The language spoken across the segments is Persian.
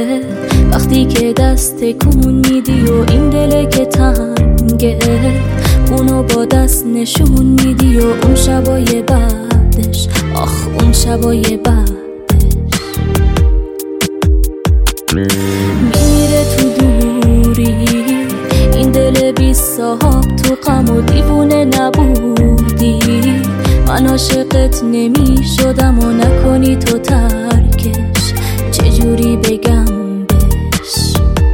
وقتی که دست تکون میدی و این دل که تنگه اونو با دست نشون میدی و اون شبای بعدش، آخ اون شبای بعدش میره تو دوری. این دل بی صاحب تو غم و دیوونه نبودی، من عاشقت نمی شدم و نکنی تو ترکش، چجوری بگم بهش.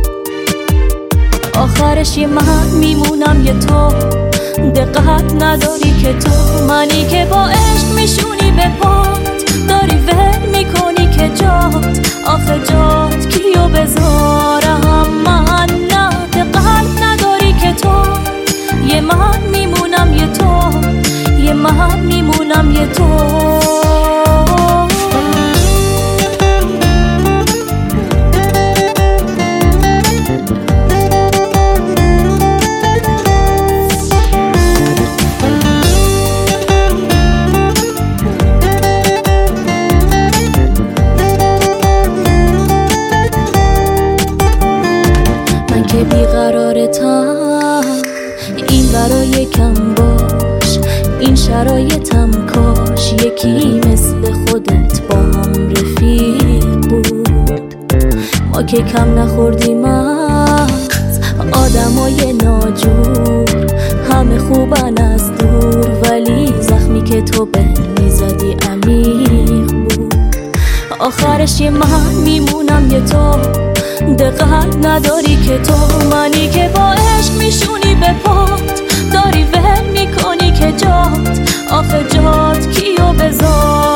آخرش یه من میمونم یه تو، دقت نداری که تو منی که با عشق میشونی به پات، داری ول میکنی که جات، آخه جات کیو بذارم من. نه دقت نداری که تو یه من میمونم یه تو، یه من میمونم یه تو. من که بیقرارتم این برای کم باش، این شرایطم کاش یکی مثل خودت با هم رفیق بود. ما که کم نخوردیم از آدمای ناجور، همه خوبن از دور ولی زخمی که تو به میزدی عمیق بود. آخرش یه من میمونم یه تو، دقت نداری که تو منی که با عشق میشونی به پات، داری ول میکنی که جات، آخه جات کیو بذار.